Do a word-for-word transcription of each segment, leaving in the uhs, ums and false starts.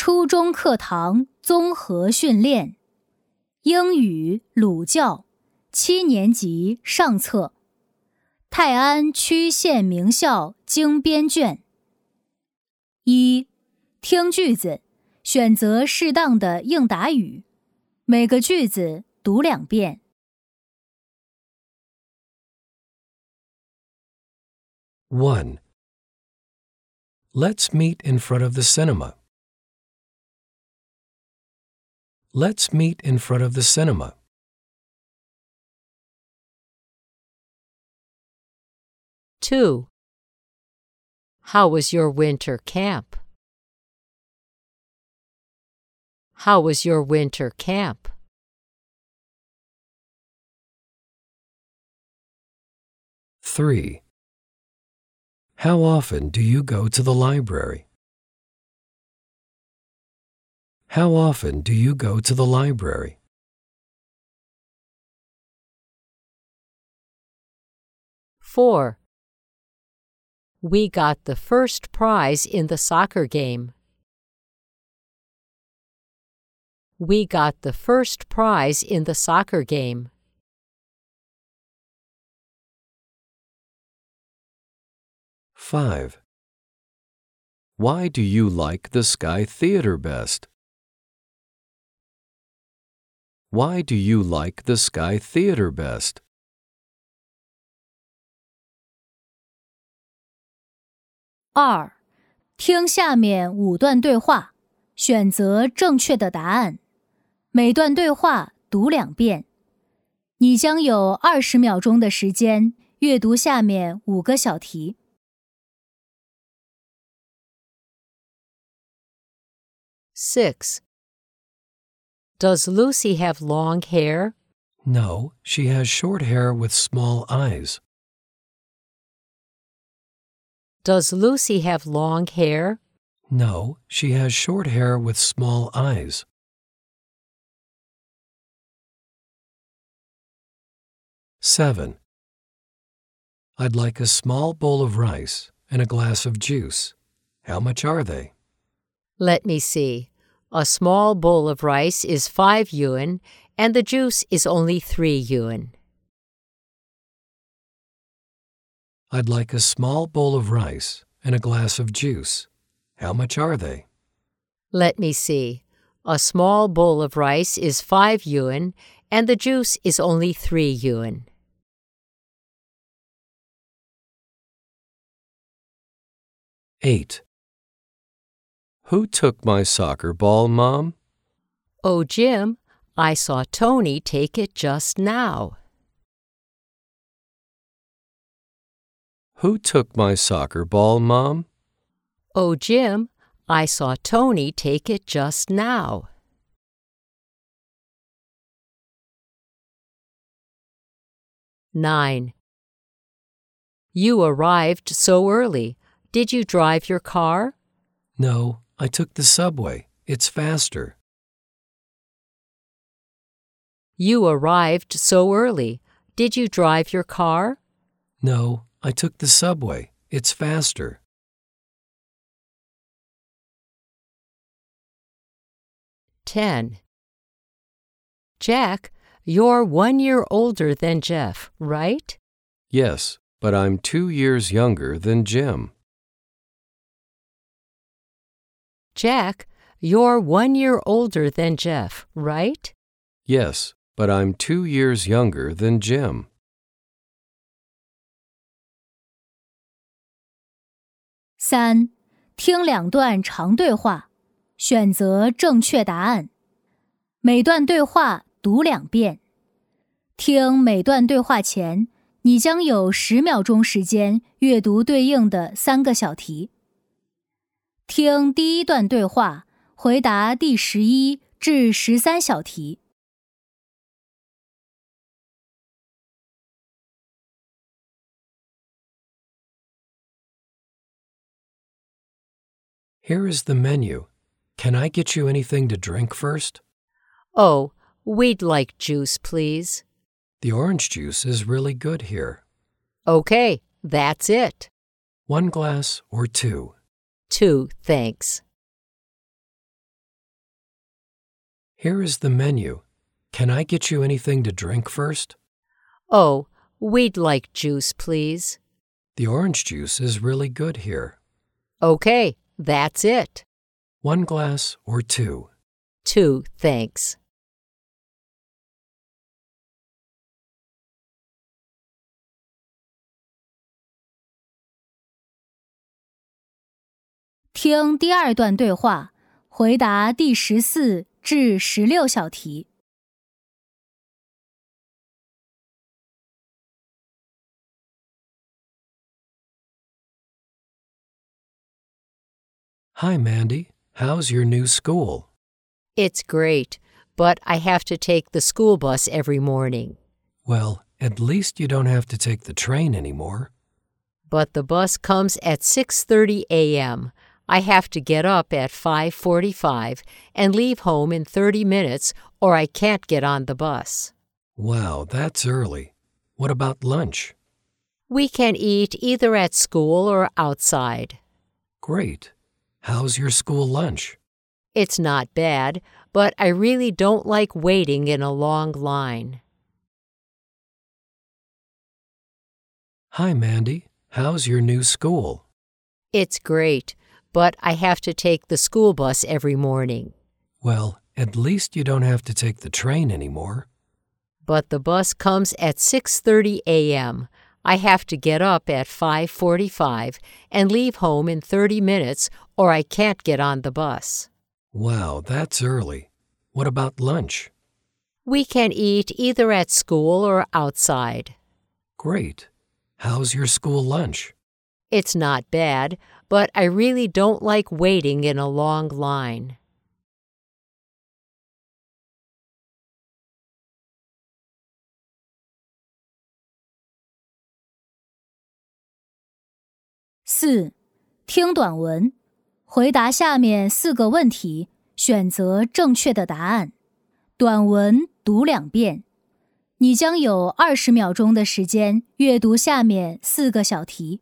初中课堂综合训练，英语鲁教，七年级上册，泰安区县名校精编卷。一、听句子，选择适当的应答语，每个句子读两遍。 one. Let's meet in front of the cinema. Let's meet in front of the cinema. two. How was your winter camp? How was your winter camp? three. How often do you go to the library? How often do you go to the library? four. We got the first prize in the soccer game. We got the first prize in the soccer game. five. Why do you like the Sky Theater best? Why do you like the Sky Theater best? 二、听下面五段对话，选择正确的答案。每段对话读两遍。你将有二十秒钟的时间阅读下面五个小题。 six. Does Lucy have long hair? No, she has short hair with small eyes. Does Lucy have long hair? No, she has short hair with small eyes. seven. I'd like a small bowl of rice and a glass of juice. How much are they? Let me see. A small bowl of rice is five yuan, and the juice is only three yuan. I'd like a small bowl of rice and a glass of juice. How much are they? Let me see. A small bowl of rice is five yuan, and the juice is only three yuan. eight. Who took my soccer ball, Mom? Oh, Jim, I saw Tony take it just now. Who took my soccer ball, Mom? Oh, Jim, I saw Tony take it just now. nine. You arrived so early. Did you drive your car? No, I took the subway. It's faster. You arrived so early. Did you drive your car? No, I took the subway. It's faster. ten. Jack, you're one year older than Jeff, right? Yes, but I'm two years younger than Jim. Jack, you're one year older than Jeff, right? Yes, but I'm two years younger than Jim. 三、听两段长对话，选择正确答案。每段对话读两遍。听每段对话前，你将有十秒钟时间阅读对应的三个小题。听第一段对话，回答第十一至十三小题。 Here is the menu. Can I get you anything to drink first? Oh, we'd like juice, please. The orange juice is really good here. Okay, that's it. One glass or two? Two, thanks. Here is the menu. Can I get you anything to drink first? Oh, we'd like juice, please. The orange juice is really good here. Okay, that's it. One glass or two? Two, thanks. 听第二段对话，回答第十四至十六小题。 Hi, Mandy. How's your new school? It's great, but I have to take the school bus every morning. Well, at least you don't have to take the train anymore. But the bus comes at six thirty a.m. I have to get up at five forty-five and leave home in thirty minutes or I can't get on the bus. Wow, that's early. What about lunch? We can eat either at school or outside. Great. How's your school lunch? It's not bad, but I really don't like waiting in a long line. Hi, Mandy. How's your new school? It's great, but I have to take the school bus every morning. Well, at least you don't have to take the train anymore. But the bus comes at six thirty a.m. I have to get up at five forty-five and leave home in thirty minutes or I can't get on the bus. Wow, that's early. What about lunch? We can eat either at school or outside. Great. How's your school lunch? It's not bad, but I really don't like waiting in a long line. 四、听短文，回答下面四个问题，选择正确的答案。短文读两遍。你将有二十秒钟的时间阅读下面四个小题。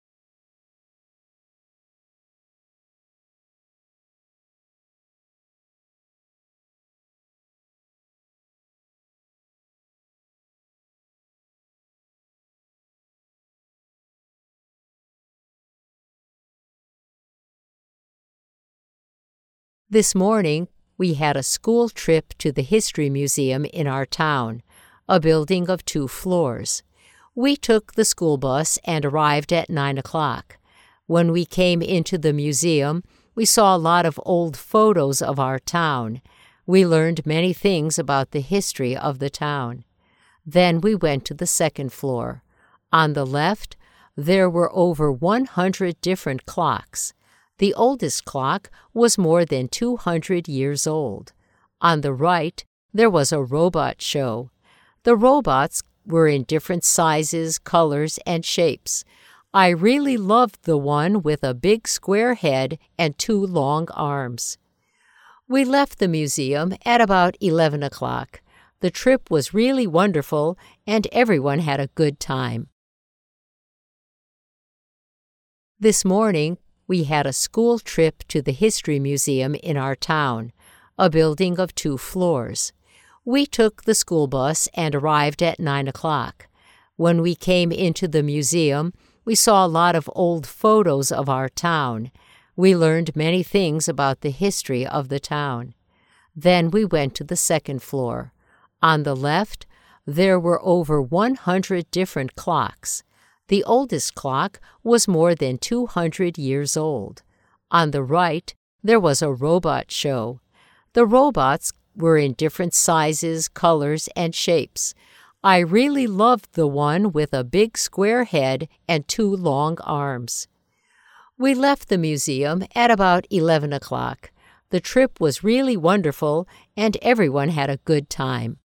This morning, we had a school trip to the History Museum in our town, a building of two floors. We took the school bus and arrived at nine o'clock. When we came into the museum, we saw a lot of old photos of our town. We learned many things about the history of the town. Then we went to the second floor. On the left, there were over one hundred different clocks. The oldest clock was more than two hundred years old. On the right, there was a robot show. The robots were in different sizes, colors, and shapes. I really loved the one with a big square head and two long arms. We left the museum at about eleven o'clock. The trip was really wonderful, and everyone had a good time. This morning, we had a school trip to the History Museum in our town, a building of two floors. We took the school bus and arrived at nine o'clock. When we came into the museum, we saw a lot of old photos of our town. We learned many things about the history of the town. Then we went to the second floor. On the left, there were over one hundred different clocks. The oldest clock was more than two hundred years old. On the right, there was a robot show. The robots were in different sizes, colors, and shapes. I really loved the one with a big square head and two long arms. We left the museum at about eleven o'clock. The trip was really wonderful, and everyone had a good time.